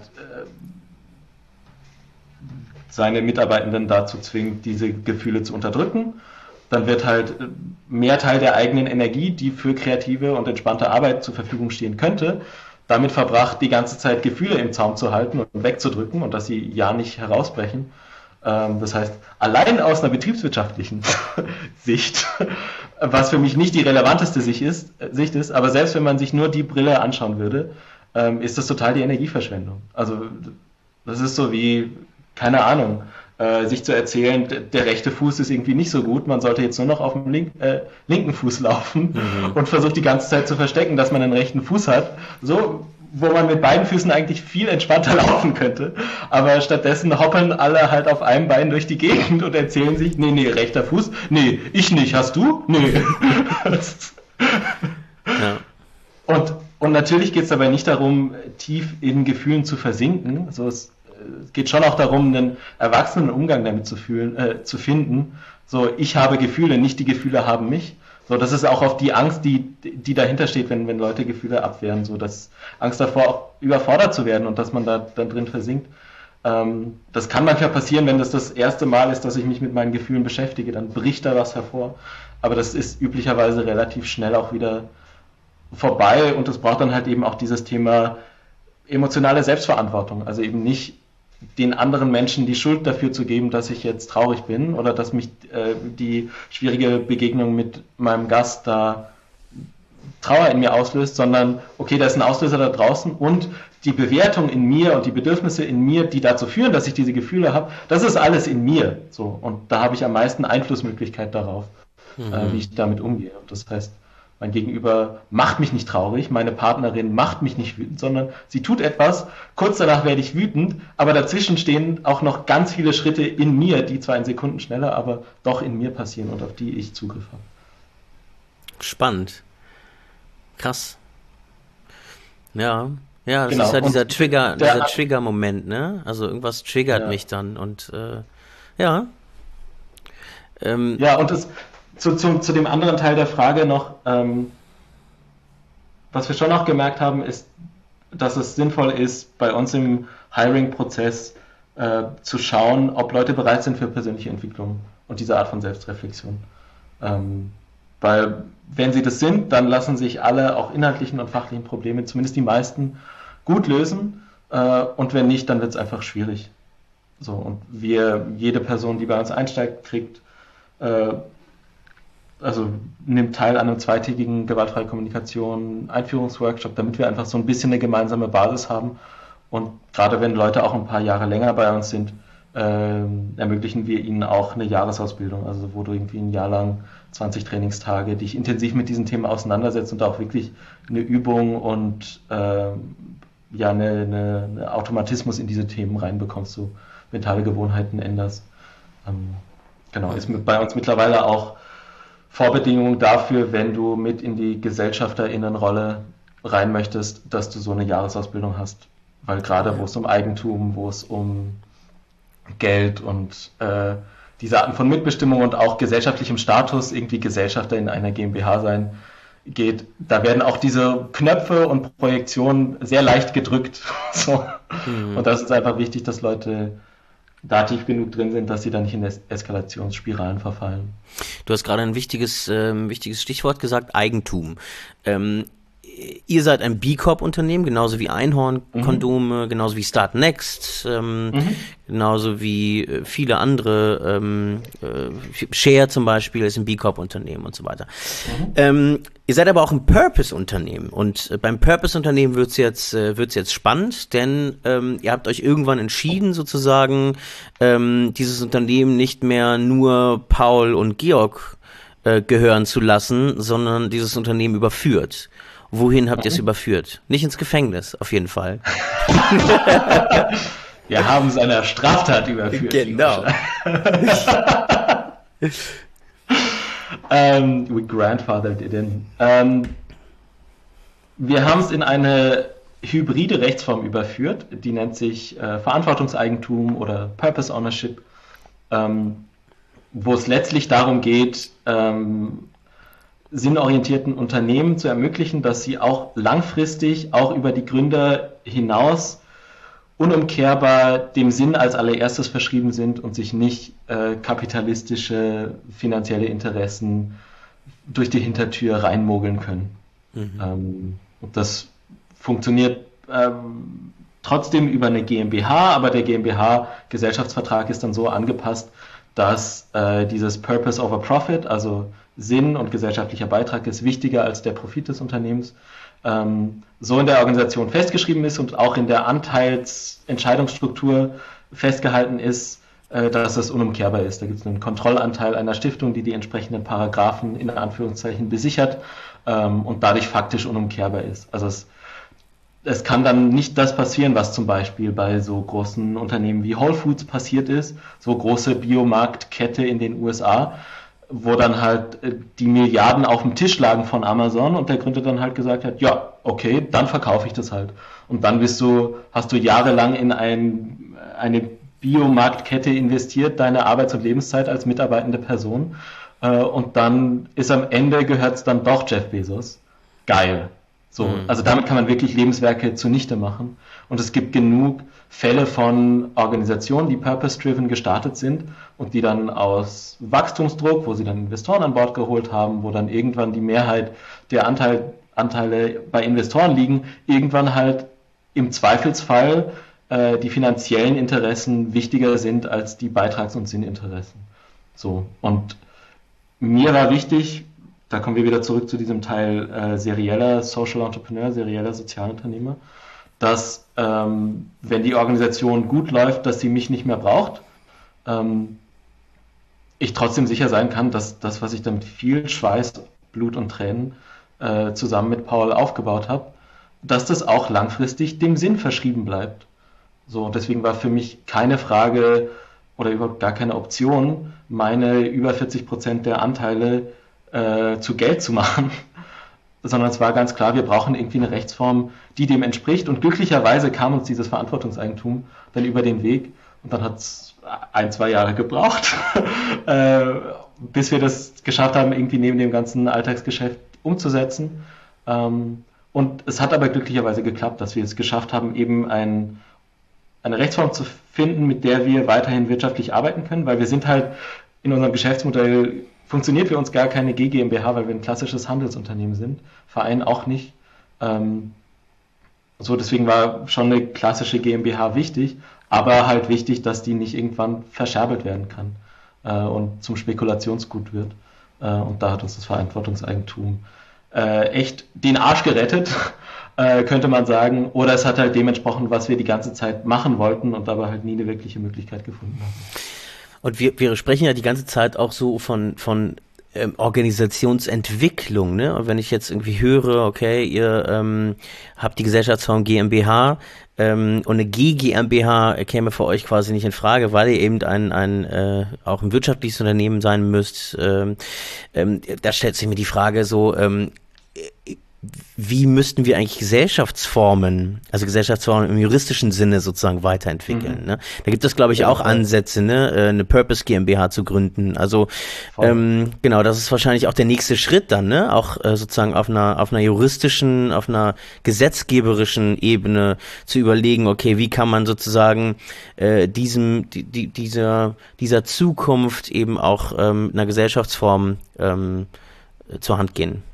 seine Mitarbeitenden dazu zwingt, diese Gefühle zu unterdrücken. Dann wird halt mehr Teil der eigenen Energie, die für kreative und entspannte Arbeit zur Verfügung stehen könnte, damit verbracht, die ganze Zeit Gefühle im Zaum zu halten und wegzudrücken und dass sie ja nicht herausbrechen. Das heißt, allein aus einer betriebswirtschaftlichen Sicht, was für mich nicht die relevanteste Sicht ist, aber selbst wenn man sich nur die Brille anschauen würde, ist das total die Energieverschwendung. Also das ist so wie, keine Ahnung, sich zu erzählen, der rechte Fuß ist irgendwie nicht so gut, man sollte jetzt nur noch auf dem linken Fuß laufen und versucht die ganze Zeit zu verstecken, dass man einen rechten Fuß hat, so, wo man mit beiden Füßen eigentlich viel entspannter laufen könnte, aber stattdessen hoppeln alle halt auf einem Bein durch die Gegend und erzählen sich, nee, rechter Fuß, nee, ich nicht, hast du? Nee. Ja. Und natürlich geht es dabei nicht darum, tief in Gefühlen zu versinken, so es geht schon auch darum, einen erwachsenen Umgang damit zu finden. So, ich habe Gefühle, nicht die Gefühle haben mich. So, das ist auch auf die Angst, die dahinter steht, wenn Leute Gefühle abwehren. So, dass Angst davor, auch überfordert zu werden und dass man da dann drin versinkt. Das kann manchmal passieren, wenn das erste Mal ist, dass ich mich mit meinen Gefühlen beschäftige. Dann bricht da was hervor. Aber das ist üblicherweise relativ schnell auch wieder vorbei. Und es braucht dann halt eben auch dieses Thema emotionale Selbstverantwortung. Also eben nicht den anderen Menschen die Schuld dafür zu geben, dass ich jetzt traurig bin oder dass mich die schwierige Begegnung mit meinem Gast da Trauer in mir auslöst, sondern okay, da ist ein Auslöser da draußen und die Bewertung in mir und die Bedürfnisse in mir, die dazu führen, dass ich diese Gefühle habe, das ist alles in mir. So, und da habe ich am meisten Einflussmöglichkeit darauf, wie ich damit umgehe. Und das heißt, mein Gegenüber macht mich nicht traurig, meine Partnerin macht mich nicht wütend, sondern sie tut etwas, kurz danach werde ich wütend, aber dazwischen stehen auch noch ganz viele Schritte in mir, die zwar in Sekunden schneller, aber doch in mir passieren und auf die ich Zugriff habe. Spannend. Krass. Ja, das genau. Ist ja dieser Trigger-Moment, ne? Also irgendwas triggert mich dann und ja. Ja, und das zu dem anderen Teil der Frage noch, was wir schon auch gemerkt haben, ist, dass es sinnvoll ist, bei uns im Hiring-Prozess zu schauen, ob Leute bereit sind für persönliche Entwicklung und diese Art von Selbstreflexion. Weil wenn sie das sind, dann lassen sich alle auch inhaltlichen und fachlichen Probleme, zumindest die meisten, gut lösen. Und wenn nicht, dann wird es einfach schwierig. So, und jede Person, die bei uns einsteigt, nimmt teil an einem zweitägigen gewaltfreie Kommunikation Einführungsworkshop, damit wir einfach so ein bisschen eine gemeinsame Basis haben. Und gerade wenn Leute auch ein paar Jahre länger bei uns sind, ermöglichen wir ihnen auch eine Jahresausbildung, also wo du irgendwie ein Jahr lang 20 Trainingstage dich intensiv mit diesen Themen auseinandersetzt und auch wirklich eine Übung und eine Automatismus in diese Themen reinbekommst, so mentale Gewohnheiten änderst. Genau, ist bei uns mittlerweile auch Vorbedingung dafür, wenn du mit in die GesellschafterInnenrolle rein möchtest, dass du so eine Jahresausbildung hast. Weil gerade wo es um Eigentum, wo es um Geld und diese Arten von Mitbestimmung und auch gesellschaftlichem Status, irgendwie Gesellschafter in einer GmbH sein geht, da werden auch diese Knöpfe und Projektionen sehr leicht gedrückt. So. Und das ist einfach wichtig, dass Leute da tief genug drin sind, dass sie dann nicht in Eskalationsspiralen verfallen. Du hast gerade ein wichtiges Stichwort gesagt, Eigentum. Ihr seid ein B-Corp-Unternehmen, genauso wie Einhorn-Kondome, genauso wie Start Next, genauso wie viele andere, Share zum Beispiel ist ein B-Corp-Unternehmen und so weiter. Ihr seid aber auch ein Purpose-Unternehmen und beim Purpose-Unternehmen wird's jetzt spannend, denn ihr habt euch irgendwann entschieden, sozusagen dieses Unternehmen nicht mehr nur Paul und Georg gehören zu lassen, sondern dieses Unternehmen überführt. Wohin habt ihr es überführt? Nicht ins Gefängnis, auf jeden Fall. Wir haben es einer Straftat überführt. Genau. We grandfathered it in. Wir haben es in eine hybride Rechtsform überführt, die nennt sich Verantwortungseigentum oder Purpose Ownership, wo es letztlich darum geht, sinnorientierten Unternehmen zu ermöglichen, dass sie auch langfristig, auch über die Gründer hinaus, unumkehrbar dem Sinn als allererstes verschrieben sind und sich nicht kapitalistische, finanzielle Interessen durch die Hintertür reinmogeln können. Und das funktioniert trotzdem über eine GmbH, aber der GmbH-Gesellschaftsvertrag ist dann so angepasst, dass dieses Purpose over Profit, also Sinn und gesellschaftlicher Beitrag ist wichtiger als der Profit des Unternehmens, so in der Organisation festgeschrieben ist und auch in der Anteilsentscheidungsstruktur festgehalten ist, dass es unumkehrbar ist. Da gibt es einen Kontrollanteil einer Stiftung, die entsprechenden Paragraphen in Anführungszeichen besichert und dadurch faktisch unumkehrbar ist. Also es kann dann nicht das passieren, was zum Beispiel bei so großen Unternehmen wie Whole Foods passiert ist, so große Biomarktkette in den USA, wo dann halt die Milliarden auf dem Tisch lagen von Amazon und der Gründer dann halt gesagt hat, ja, okay, dann verkaufe ich das halt. Und dann hast du jahrelang in eine Biomarktkette investiert, deine Arbeits- und Lebenszeit als mitarbeitende Person und dann ist am Ende gehört es dann doch Jeff Bezos. Geil. So, also damit kann man wirklich Lebenswerke zunichte machen. Und es gibt genug Fälle von Organisationen, die purpose-driven gestartet sind und die dann aus Wachstumsdruck, wo sie dann Investoren an Bord geholt haben, wo dann irgendwann die Mehrheit der Anteile bei Investoren liegen, irgendwann halt im Zweifelsfall die finanziellen Interessen wichtiger sind als die Beitrags- und Sinninteressen. So, und mir war wichtig, da kommen wir wieder zurück zu diesem Teil serieller Social Entrepreneur, serieller Sozialunternehmer, dass wenn die Organisation gut läuft, dass sie mich nicht mehr braucht, ich trotzdem sicher sein kann, dass das, was ich dann mit viel Schweiß, Blut und Tränen zusammen mit Paul aufgebaut habe, dass das auch langfristig dem Sinn verschrieben bleibt. So, und deswegen war für mich keine Frage oder überhaupt gar keine Option, meine über 40% der Anteile zu Geld zu machen, sondern es war ganz klar, wir brauchen irgendwie eine Rechtsform, die dem entspricht und glücklicherweise kam uns dieses Verantwortungseigentum dann über den Weg und dann hat es 1-2 Jahre gebraucht, bis wir das geschafft haben, irgendwie neben dem ganzen Alltagsgeschäft umzusetzen und es hat aber glücklicherweise geklappt, dass wir es geschafft haben, eben eine Rechtsform zu finden, mit der wir weiterhin wirtschaftlich arbeiten können, weil wir sind halt in unserem Geschäftsmodell funktioniert für uns gar keine G GmbH, weil wir ein klassisches Handelsunternehmen sind. Verein auch nicht. So, deswegen war schon eine klassische GmbH wichtig, aber halt wichtig, dass die nicht irgendwann verscherbelt werden kann und zum Spekulationsgut wird. Und da hat uns das Verantwortungseigentum echt den Arsch gerettet, könnte man sagen. Oder es hat halt dem entsprochen, was wir die ganze Zeit machen wollten und aber halt nie eine wirkliche Möglichkeit gefunden haben. Und wir sprechen ja die ganze Zeit auch so von Organisationsentwicklung, ne? Und wenn ich jetzt irgendwie höre, okay, ihr habt die Gesellschaftsform GmbH und eine G GmbH käme für euch quasi nicht in Frage, weil ihr eben auch ein wirtschaftliches Unternehmen sein müsst. Da stellt sich mir die Frage so, wie müssten wir eigentlich Gesellschaftsformen im juristischen Sinne sozusagen weiterentwickeln, ne? Da gibt es, glaube ich, auch Ansätze, ne? Eine Purpose GmbH zu gründen. Also genau, das ist wahrscheinlich auch der nächste Schritt dann, ne? Auch sozusagen auf einer juristischen, auf einer gesetzgeberischen Ebene zu überlegen, okay, wie kann man sozusagen dieser Zukunft eben auch einer Gesellschaftsform zur Hand gehen.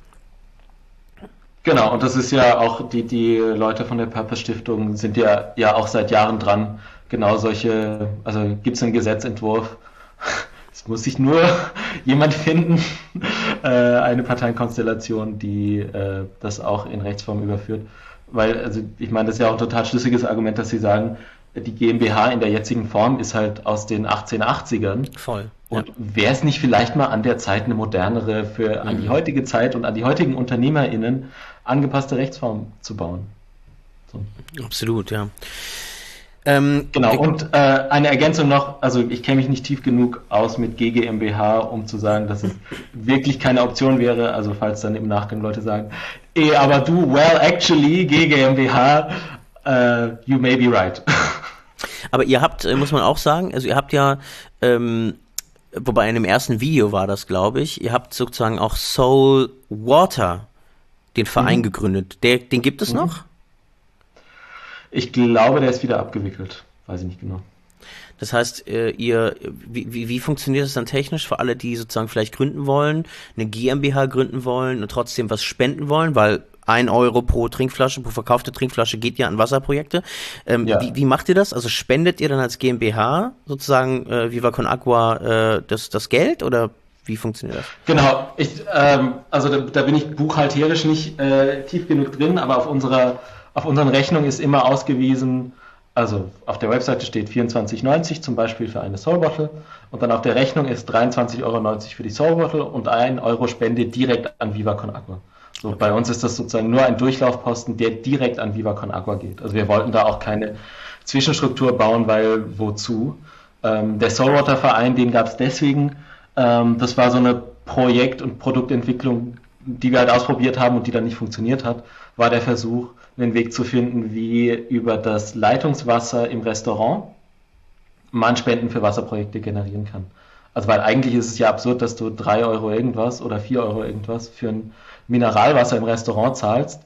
Genau, und das ist ja auch, die Leute von der Purpose Stiftung sind ja auch seit Jahren dran, genau solche, also gibt es einen Gesetzentwurf, es muss sich nur jemand finden, eine Parteienkonstellation, die das auch in Rechtsform überführt, weil, also ich meine, das ist ja auch ein total schlüssiges Argument, dass sie sagen, die GmbH in der jetzigen Form ist halt aus den 1880ern. Voll. Und wäre es nicht vielleicht mal an der Zeit eine modernere, an die heutige Zeit und an die heutigen UnternehmerInnen angepasste Rechtsform zu bauen? So. Absolut, ja. Genau, und eine Ergänzung noch, also ich kenne mich nicht tief genug aus mit G GmbH, um zu sagen, dass es wirklich keine Option wäre, also falls dann im Nachgang Leute sagen, aber du, well, actually, G GmbH, you may be right. Aber ihr habt, muss man auch sagen, also ihr habt ja, wobei in dem ersten Video war das, glaube ich, ihr habt sozusagen auch Soul Water, den Verein gegründet. Den gibt es noch? Ich glaube, der ist wieder abgewickelt. Weiß ich nicht genau. Das heißt, wie funktioniert das dann technisch für alle, die sozusagen vielleicht gründen wollen, eine GmbH gründen wollen und trotzdem was spenden wollen, weil 1 Euro pro Trinkflasche, pro verkaufte Trinkflasche geht ja an Wasserprojekte. Wie macht ihr das? Also spendet ihr dann als GmbH sozusagen Viva Con Agua das Geld oder wie funktioniert das? Genau, also da bin ich buchhalterisch nicht tief genug drin, aber auf unseren Rechnungen ist immer ausgewiesen, also auf der Webseite steht 24,90 zum Beispiel für eine Soul Bottle und dann auf der Rechnung ist 23,90 Euro für die Soul Bottle und 1 Euro Spende direkt an Viva Con Agua. So, bei uns ist das sozusagen nur ein Durchlaufposten, der direkt an Viva Con Agua geht. Also wir wollten da auch keine Zwischenstruktur bauen, weil wozu? Der Soulwater Verein, den gab es deswegen, das war so eine Projekt- und Produktentwicklung, die wir halt ausprobiert haben und die dann nicht funktioniert hat, war der Versuch, einen Weg zu finden, wie über das Leitungswasser im Restaurant man Spenden für Wasserprojekte generieren kann. Also weil eigentlich ist es ja absurd, dass du 3 Euro irgendwas oder 4 Euro irgendwas für ein Mineralwasser im Restaurant zahlst.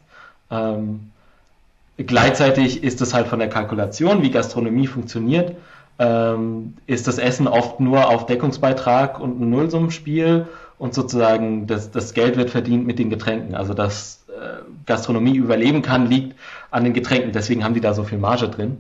Gleichzeitig ist es halt von der Kalkulation, wie Gastronomie funktioniert, ist das Essen oft nur auf Deckungsbeitrag und ein Nullsummenspiel und sozusagen das Geld wird verdient mit den Getränken. Also dass Gastronomie überleben kann, liegt an den Getränken. Deswegen haben die da so viel Marge drin.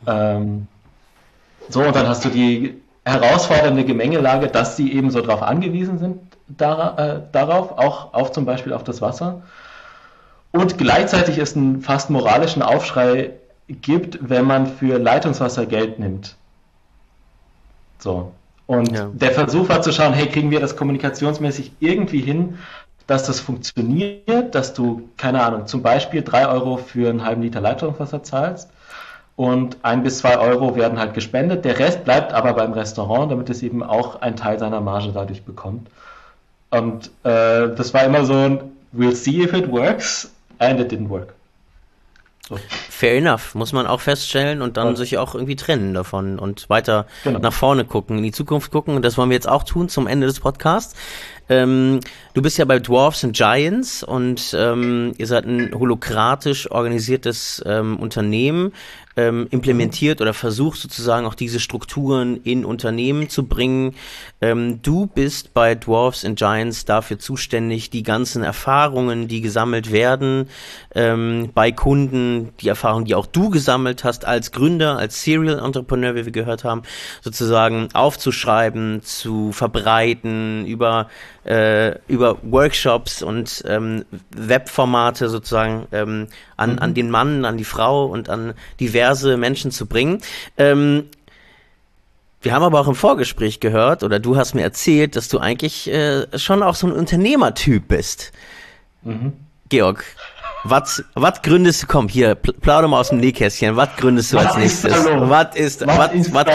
So, und dann hast du die herausfordernde Gemengelage, dass sie eben so darauf angewiesen sind, darauf, auch auf zum Beispiel auf das Wasser. Und gleichzeitig es einen fast moralischen Aufschrei gibt, wenn man für Leitungswasser Geld nimmt. So. Und der Versuch war zu schauen, hey, kriegen wir das kommunikationsmäßig irgendwie hin, dass das funktioniert, dass du, keine Ahnung, zum Beispiel 3 Euro für einen halben Liter Leitungswasser zahlst und 1 bis 2 Euro werden halt gespendet. Der Rest bleibt aber beim Restaurant, damit es eben auch einen Teil seiner Marge dadurch bekommt. Und das war immer so ein we'll see if it works and it didn't work. So. fair enough, muss man auch feststellen und dann sich auch irgendwie trennen davon und weiter nach vorne gucken, in die Zukunft gucken. Und das wollen wir jetzt auch tun zum Ende des Podcasts. Du bist ja bei Dwarfs and Giants und ihr seid ein holokratisch organisiertes Unternehmen, implementiert oder versucht sozusagen auch diese Strukturen in Unternehmen zu bringen. Du bist bei Dwarfs and Giants dafür zuständig, die ganzen Erfahrungen, die gesammelt werden bei Kunden, die Erfahrungen, die auch du gesammelt hast als Gründer, als Serial Entrepreneur, wie wir gehört haben, sozusagen aufzuschreiben, zu verbreiten, über Workshops und Webformate sozusagen an den Mann, an die Frau und an diverse Menschen zu bringen. Wir haben aber auch im Vorgespräch gehört, oder du hast mir erzählt, dass du eigentlich schon auch so ein Unternehmertyp bist. Georg, was gründest du? Komm, hier, plauder mal aus dem Nähkästchen. Was gründest du als nächstes? Was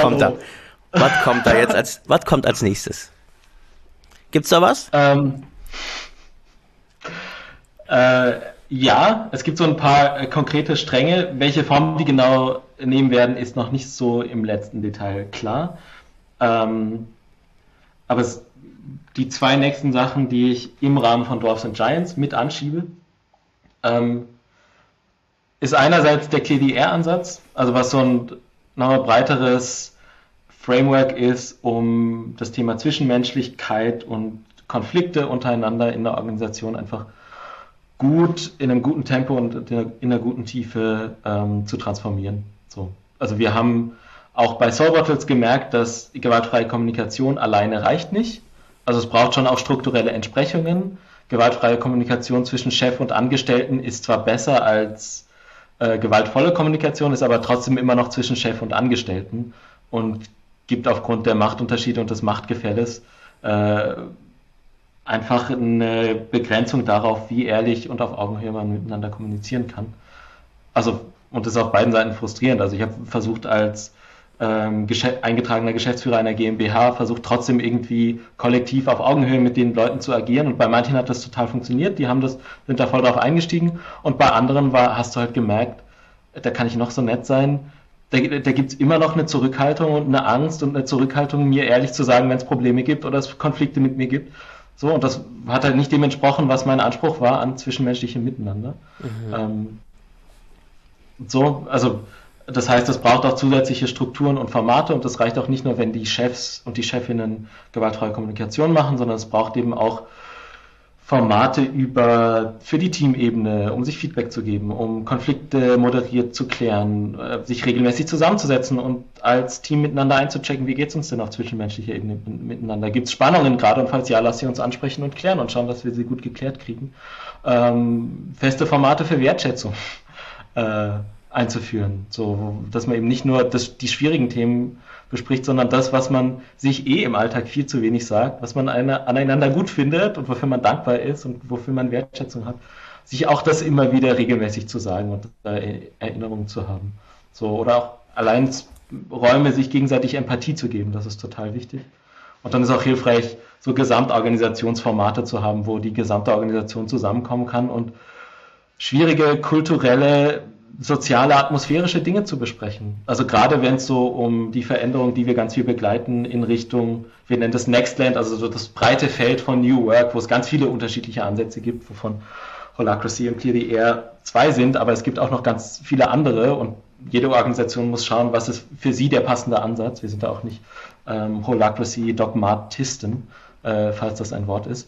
kommt als nächstes? Gibt's da was? Ja, es gibt so ein paar konkrete Stränge. Welche Form die genau nehmen werden, ist noch nicht so im letzten Detail klar. Aber die 2 nächsten Sachen, die ich im Rahmen von Dwarfs and Giants mit anschiebe, ist einerseits der KDR-Ansatz, also was so ein nochmal breiteres Framework ist, um das Thema Zwischenmenschlichkeit und Konflikte untereinander in der Organisation einfach gut, in einem guten Tempo und in einer guten Tiefe zu transformieren. So. Also wir haben auch bei Soul Bottles gemerkt, dass gewaltfreie Kommunikation alleine reicht nicht. Also es braucht schon auch strukturelle Entsprechungen. Gewaltfreie Kommunikation zwischen Chef und Angestellten ist zwar besser als gewaltvolle Kommunikation, ist aber trotzdem immer noch zwischen Chef und Angestellten und gibt aufgrund der Machtunterschiede und des Machtgefälles einfach eine Begrenzung darauf, wie ehrlich und auf Augenhöhe man miteinander kommunizieren kann. Also, und das ist auf beiden Seiten frustrierend. Also ich habe versucht, als eingetragener Geschäftsführer einer GmbH, versucht trotzdem irgendwie kollektiv auf Augenhöhe mit den Leuten zu agieren, und bei manchen hat das total funktioniert, sind da voll drauf eingestiegen, und bei anderen hast du halt gemerkt, da kann ich noch so nett sein, da gibt es immer noch eine Zurückhaltung und eine Angst und eine Zurückhaltung, mir ehrlich zu sagen, wenn es Probleme gibt oder es Konflikte mit mir gibt. So, und das hat halt nicht dem entsprochen, was mein Anspruch war an zwischenmenschlichem Miteinander. Also das heißt, es braucht auch zusätzliche Strukturen und Formate, und das reicht auch nicht nur, wenn die Chefs und die Chefinnen gewaltfreie Kommunikation machen, sondern es braucht eben auch Formate für die Teamebene, um sich Feedback zu geben, um Konflikte moderiert zu klären, sich regelmäßig zusammenzusetzen und als Team miteinander einzuchecken, wie geht es uns denn auf zwischenmenschlicher Ebene miteinander? Gibt es Spannungen gerade, und falls ja, lasst sie uns ansprechen und klären und schauen, dass wir sie gut geklärt kriegen. Feste Formate für Wertschätzung einzuführen, so dass man eben nicht nur die schwierigen Themen bespricht, sondern das, was man sich im Alltag viel zu wenig sagt, was man aneinander gut findet und wofür man dankbar ist und wofür man Wertschätzung hat, sich auch das immer wieder regelmäßig zu sagen und Erinnerungen zu haben. So, oder auch allein Räume, sich gegenseitig Empathie zu geben, das ist total wichtig. Und dann ist auch hilfreich, so Gesamtorganisationsformate zu haben, wo die gesamte Organisation zusammenkommen kann und schwierige kulturelle, soziale, atmosphärische Dinge zu besprechen. Also gerade wenn es so um die Veränderung, die wir ganz viel begleiten, in Richtung, wir nennen das Nextland, also so das breite Feld von New Work, wo es ganz viele unterschiedliche Ansätze gibt, wovon Holacracy und Clear the Air 2 sind, aber es gibt auch noch ganz viele andere, und jede Organisation muss schauen, was ist für sie der passende Ansatz. Wir sind da auch nicht Holacracy Dogmatisten, falls das ein Wort ist.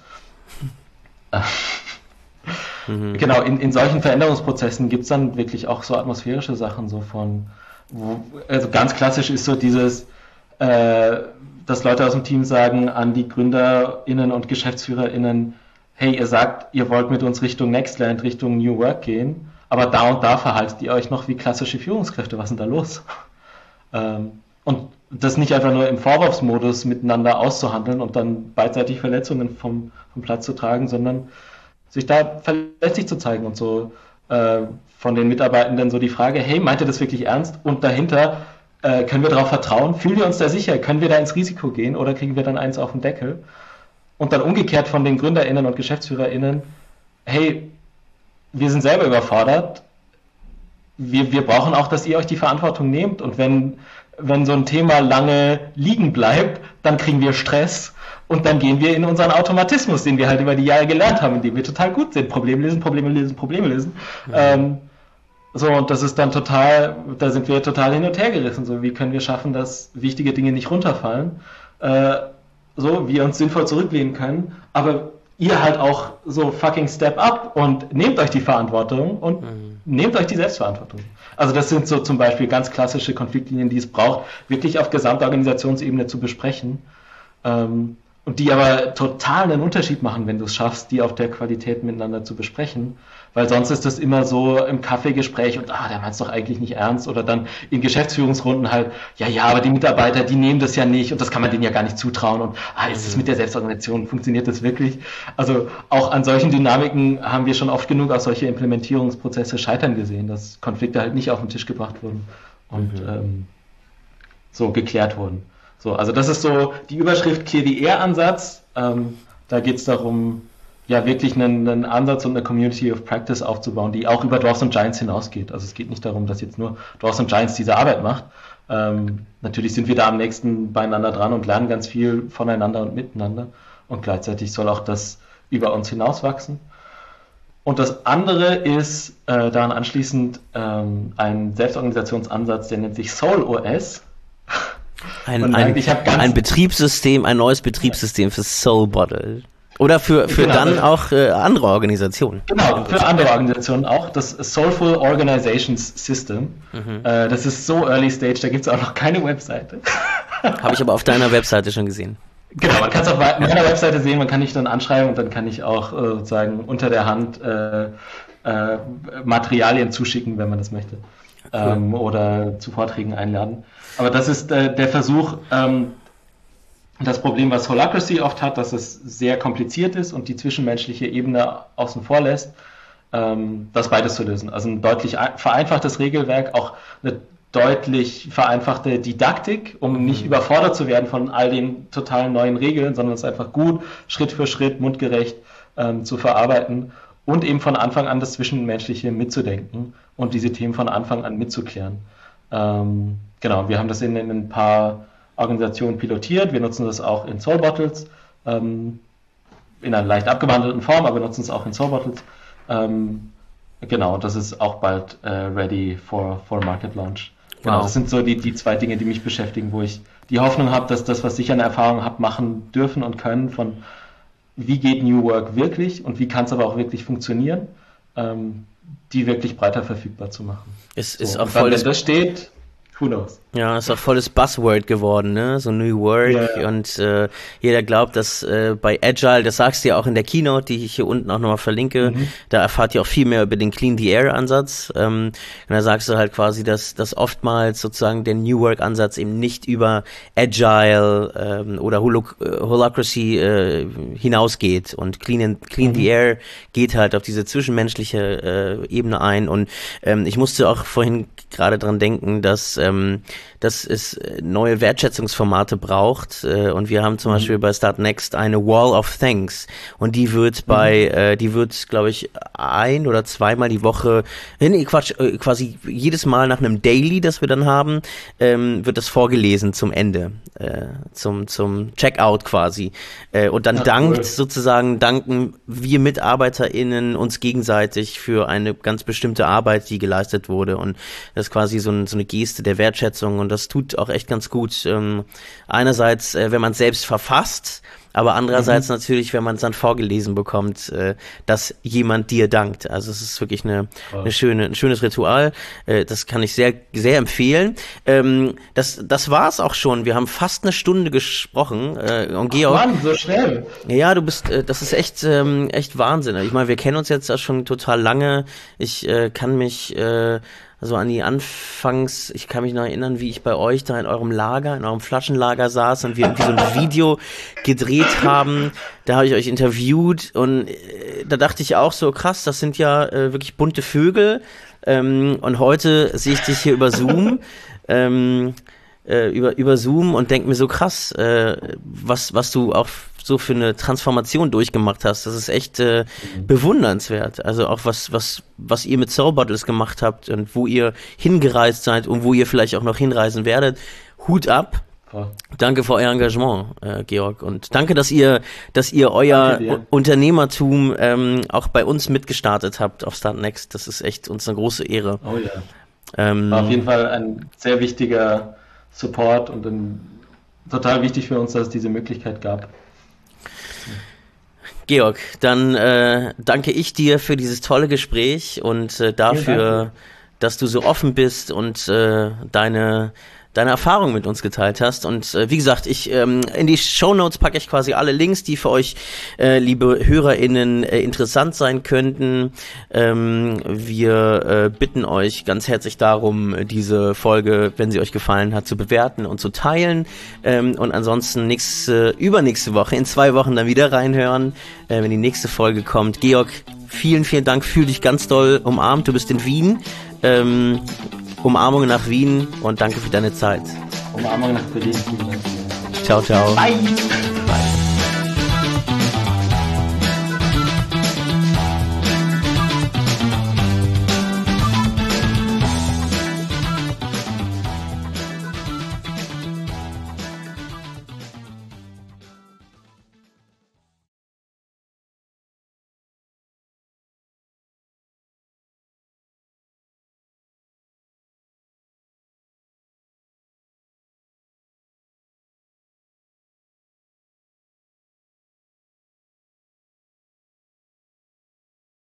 Genau, in solchen Veränderungsprozessen gibt es dann wirklich auch so atmosphärische Sachen, so also ganz klassisch ist so dieses, dass Leute aus dem Team sagen an die GründerInnen und GeschäftsführerInnen, hey, ihr sagt, ihr wollt mit uns Richtung Nextland, Richtung New Work gehen, aber da und da verhaltet ihr euch noch wie klassische Führungskräfte, was ist denn da los? Und das nicht einfach nur im Vorwurfsmodus miteinander auszuhandeln und dann beidseitig Verletzungen vom Platz zu tragen, sondern sich da verletzlich zu zeigen und so von den Mitarbeitenden so die Frage, hey, meint ihr das wirklich ernst? Und dahinter, können wir darauf vertrauen? Fühlen wir uns da sicher? Können wir da ins Risiko gehen oder kriegen wir dann eins auf den Deckel? Und dann umgekehrt von den GründerInnen und GeschäftsführerInnen, hey, wir sind selber überfordert, wir brauchen auch, dass ihr euch die Verantwortung nehmt und wenn so ein Thema lange liegen bleibt, dann kriegen wir Stress und dann gehen wir in unseren Automatismus, den wir halt über die Jahre gelernt haben, in dem wir total gut sind. Probleme lösen, Probleme lösen, Probleme lösen. So, und das ist dann da sind wir total hin und her gerissen. So, wie können wir schaffen, dass wichtige Dinge nicht runterfallen? So, wir uns sinnvoll zurücklehnen können, aber ihr halt auch so fucking step up und nehmt euch die Verantwortung und nehmt euch die Selbstverantwortung. Also das sind so zum Beispiel ganz klassische Konfliktlinien, die es braucht, wirklich auf Gesamtorganisationsebene zu besprechen. Und die aber total einen Unterschied machen, wenn du es schaffst, die auf der Qualität miteinander zu besprechen. Weil sonst ist das immer so im Kaffeegespräch und der meint es doch eigentlich nicht ernst. Oder dann in Geschäftsführungsrunden halt, ja, aber die Mitarbeiter, die nehmen das ja nicht und das kann man denen ja gar nicht zutrauen. Und ist es mit der Selbstorganisation, funktioniert das wirklich? Also auch an solchen Dynamiken haben wir schon oft genug auch solche Implementierungsprozesse scheitern gesehen, dass Konflikte halt nicht auf den Tisch gebracht wurden und so geklärt wurden. So, also das ist so die Überschrift Clear the Air-Ansatz. Da geht es darum, ja wirklich einen Ansatz und eine Community of Practice aufzubauen, die auch über Dwarfs and Giants hinausgeht. Also es geht nicht darum, dass jetzt nur Dwarfs and Giants diese Arbeit macht. Natürlich sind wir da am nächsten beieinander dran und lernen ganz viel voneinander und miteinander. Und gleichzeitig soll auch das über uns hinauswachsen. Und das andere ist daran anschließend ein Selbstorganisationsansatz, der nennt sich Soul OS. Ein Betriebssystem, ein neues Betriebssystem für Soul Bottle. Oder für dann auch andere Organisationen. Genau, für andere Organisationen auch. Das Soulful Organizations System. Das ist so early stage, da gibt es auch noch keine Webseite. Habe ich aber auf deiner Webseite schon gesehen. Genau, man kann es auf meiner Webseite sehen, man kann dich dann anschreiben und dann kann ich auch sozusagen unter der Hand Materialien zuschicken, wenn man das möchte. Cool. Oder zu Vorträgen einladen. Aber das ist der Versuch, das Problem, was Holacracy oft hat, dass es sehr kompliziert ist und die zwischenmenschliche Ebene außen vor lässt, das beides zu lösen. Also ein deutlich vereinfachtes Regelwerk, auch eine deutlich vereinfachte Didaktik, um nicht überfordert zu werden von all den totalen neuen Regeln, sondern es einfach gut, Schritt für Schritt, mundgerecht zu verarbeiten und eben von Anfang an das Zwischenmenschliche mitzudenken und diese Themen von Anfang an mitzuklären. Genau, wir haben das in ein paar Organisationen pilotiert, wir nutzen das auch in Soul Bottles, in einer leicht abgewandelten Form, aber wir nutzen es auch in Soul Bottles. Genau, das ist auch bald ready for Market Launch. Genau, das sind so die zwei Dinge, die mich beschäftigen, wo ich die Hoffnung habe, dass das, was ich an Erfahrung habe, machen dürfen und können, von wie geht New Work wirklich und wie kann es aber auch wirklich funktionieren, die wirklich breiter verfügbar zu machen. Ist auch voll, wenn das steht, who knows? Ja, ist auch volles Buzzword geworden, ne? So New Work und jeder glaubt, dass bei Agile, das sagst du ja auch in der Keynote, die ich hier unten auch nochmal verlinke, da erfahrt ihr auch viel mehr über den Clean the Air Ansatz. Und da sagst du halt quasi, dass oftmals sozusagen der New Work Ansatz eben nicht über Agile oder Holacracy hinausgeht und Clean the Air geht halt auf diese zwischenmenschliche Ebene ein und ich musste auch vorhin gerade dran denken, dass es neue Wertschätzungsformate braucht und wir haben zum Beispiel bei Start Next eine Wall of Thanks und die wird glaube ich ein- oder zweimal die Woche, quasi jedes Mal nach einem Daily, das wir dann haben, wird das vorgelesen zum Ende, zum Checkout quasi und dann danken wir MitarbeiterInnen uns gegenseitig für eine ganz bestimmte Arbeit, die geleistet wurde und das ist quasi so eine Geste der Wertschätzung und das tut auch echt ganz gut. Einerseits, wenn man es selbst verfasst, aber andererseits natürlich, wenn man es dann vorgelesen bekommt, dass jemand dir dankt. Also es ist wirklich ein schönes Ritual. Das kann ich sehr, sehr empfehlen. Das war's auch schon. Wir haben fast eine Stunde gesprochen. Und Georg, Mann, so schnell. Ja, das ist echt Wahnsinn. Ich meine, wir kennen uns jetzt auch schon total lange. Ich kann mich also an die Anfangs, ich kann mich noch erinnern, wie ich bei euch da in eurem Lager, in eurem Flaschenlager saß und wir irgendwie so ein Video gedreht haben. Da habe ich euch interviewt und da dachte ich auch so, krass, das sind ja wirklich bunte Vögel. Und heute sehe ich dich hier über Zoom. Über Zoom und denk mir so krass, was du auch so für eine Transformation durchgemacht hast. Das ist echt bewundernswert. Also auch was ihr mit Soul Bottles gemacht habt und wo ihr hingereist seid und wo ihr vielleicht auch noch hinreisen werdet. Hut ab. Danke für euer Engagement, Georg. Und danke, dass ihr euer Unternehmertum auch bei uns mitgestartet habt auf Startnext. Das ist echt uns eine große Ehre. Oh ja. War auf jeden Fall ein sehr wichtiger Support und total wichtig für uns, dass es diese Möglichkeit gab. Georg, dann danke ich dir für dieses tolle Gespräch und dafür, dass du so offen bist und deine Erfahrung mit uns geteilt hast. Und wie gesagt, in die Shownotes packe ich quasi alle Links, die für euch, liebe HörerInnen, interessant sein könnten. Wir bitten euch ganz herzlich darum, diese Folge, wenn sie euch gefallen hat, zu bewerten und zu teilen. Und ansonsten übernächste Woche, in 2 Wochen dann wieder reinhören, wenn die nächste Folge kommt. Georg, vielen, vielen Dank. Fühl dich ganz doll umarmt. Du bist in Wien. Umarmungen nach Wien und danke für deine Zeit. Umarmungen nach Berlin. Ciao, ciao. Bye.